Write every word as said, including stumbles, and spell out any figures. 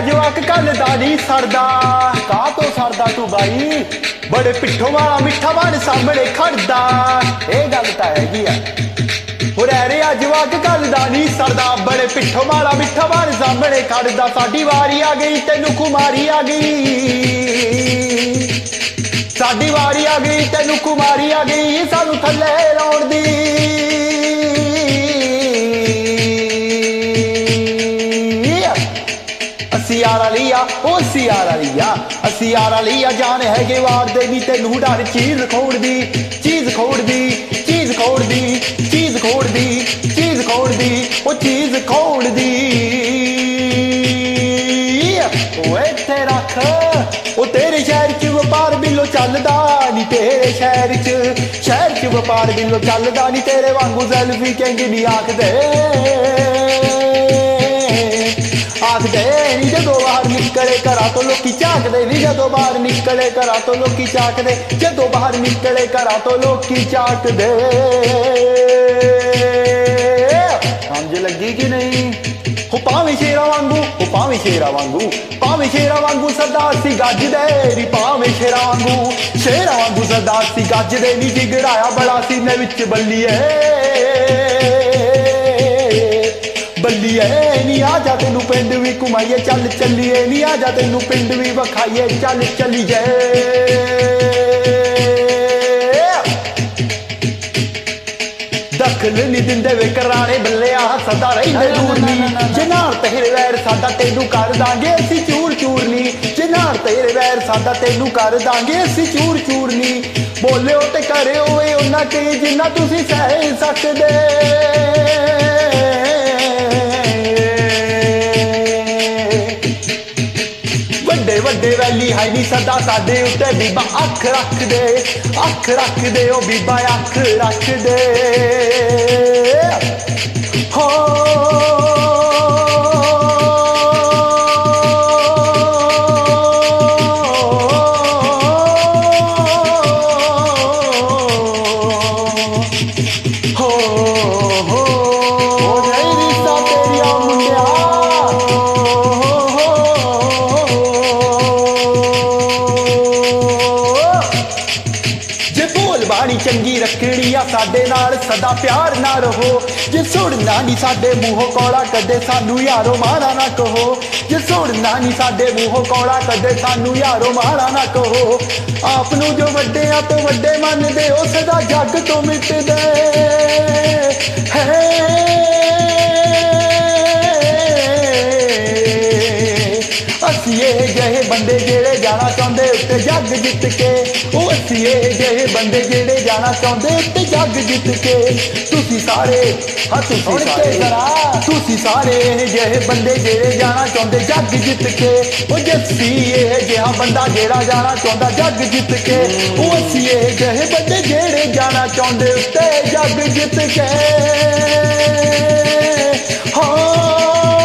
जवाक कल दा नहीं सरदा। का तो सरदा तू बाई, बड़े पिट्ठों वाला मिठा बन सामने खड़दा। ये गल तो हैगी आ। रे जवाक कल दा नहीं सरदा, बड़े पिट्ठों वाला मिठा बन सामने खड़दा। साडी वारी आ गई तेनू कुमारी आ गई, साडी वारी आ गई तेनू कुमारी आ गई, सानू थल्ले लाउण दी। अस्सी यार लिया ओ अस्सी यार लिया, अस्सी यार लिया जान है वार दे नी तेनू डर चीज खोड़ दी, चीज खोड़ दी, चीज खोड़ दी, चीज खोड़ दी, चीज खोड़ दी, ओ चीज खोड़ दी। ओ इत्थे रख ओ तेरे शहर च व्यापार बिलो चलदा नी, तेरे शहर च शहर च व्यापार बिलो चलदा नी, तेरे वांगू सेल्फी किंग नी आखदे आखदे नी। जदों बाहर निकले घरा तो लोकी झाकदे नी, जदों बाहर निकले घरा तो लोकी झाकदे, जदों बाहर निकले घरा तो लोकी झाकदे। समझ लगी कि नहीं? हो भावें शेरा वांगू, हो भावें शेरा वांगू, भावें शेरा वांगू सरदार सी गजदे नी, भावें शेरा वांगू, शेरा वांगू सरदार सी गजदे नी। जिगड़ाया बड़ा सीने विच बल्लीए बल्लीए नी, आ जा तेनू पिंड भी घुमाइए चल चलीए नी, आ जा तेनू पिंड भी विखाइए चल चलीए। दखल नी दिंदे वे कराने बल्लिया सदा रहिंदे दूर नी, जिनार तेरे वैर साडा तेनू कर दांगे असी चूर चूर नी, जिनार तेरे वैर साडा तेनू कर दांगे असी चूर चूर नी। बोलिओ ते करिओ उन्ना के जिन्ना तुसी सह सकदे। वड्डे वड्डे वैली है नी सदा साडे उत्ते बीबा अख रख दे, अख रख दे ओ बीबा अख रख दे। हो बाणी चंगी रखनी आ साडे नाल सदा प्यार ना रहो, जे सुनना नी साडे मूहों कौड़ा कदे सानू यारो मारा ना कहो, जे सुनना नी साडे मूहों कौड़ा कदे सानू यारो मारा ना कहो। आपनू जो वड्डियां तो वड्डे मनदे ओ सदा जग तो मिटदे है। असीए जहे बंदे जेड़े जाना चाहते उत्ते जग जित के, ओ असीए जहे बंदे जेड़े जाना चाहते उत्ते जग जित के। तुसी सारे हाँ तुसी सारे तुसी सारे जहे बंदे जेड़े जाना चाहते जग जित के, ओ जस्सी ये जहा बंदा जेड़ा जाना चाहता जग जित के, ओ असीए जहे बंदे जेड़े जाना चाहते उत्ते जग जित के। हाँ